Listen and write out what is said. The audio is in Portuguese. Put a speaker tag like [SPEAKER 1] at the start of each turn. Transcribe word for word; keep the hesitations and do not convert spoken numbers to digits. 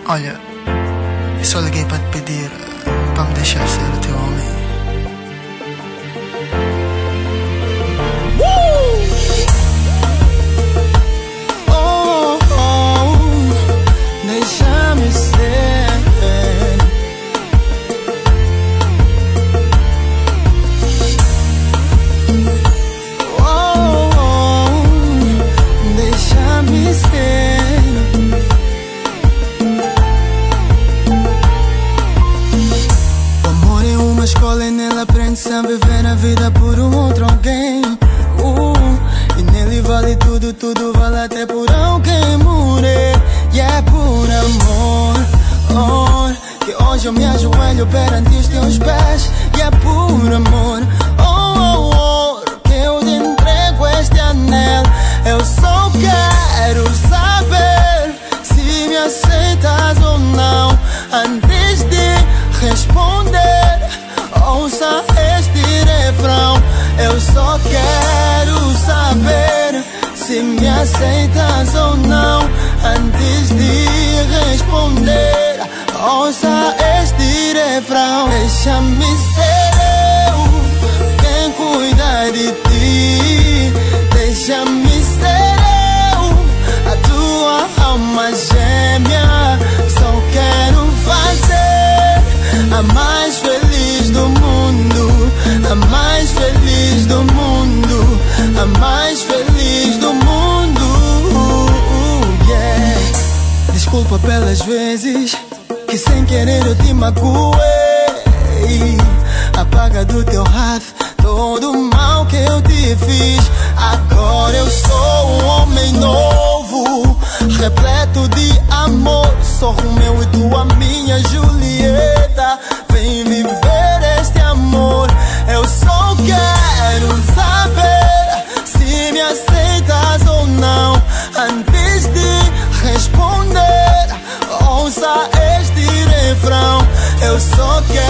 [SPEAKER 1] Olha, eu só liguei para te pedir para me deixar ser o teu homem.
[SPEAKER 2] Oh, oh, deixa-me ser. Oh, oh, deixa-me ser. Uma escola e nele aprende-se a viver a vida por um outro alguém. uh, E nele vale tudo, tudo vale até por alguém morrer. E é por amor, oh, que hoje eu me ajoelho perante os teus pés. E é por amor, oh, oh, oh, que eu te entrego este anel. Eu só quero saber se me aceitas ou não. Antes de responder, ouça este refrão. Eu só quero saber se me aceitas ou não. Antes de responder, ouça este refrão. Deixa-me ser eu quem cuida de ti. Deixa-me ser eu a tua alma gêmea. Só quero fazer a mais feliz do mundo, a mais feliz do mundo, a mais feliz do mundo. Yeah. Desculpa pelas vezes que sem querer eu te magoei. Apaga do teu rato todo o mal que eu te fiz. Agora eu sou um homem novo, repleto de amor. Sou Romeu e tu a minha Julieta. Vem viver este amor. Eu só quero saber se me aceitas ou não. Antes de responder, ouça este refrão. Eu só quero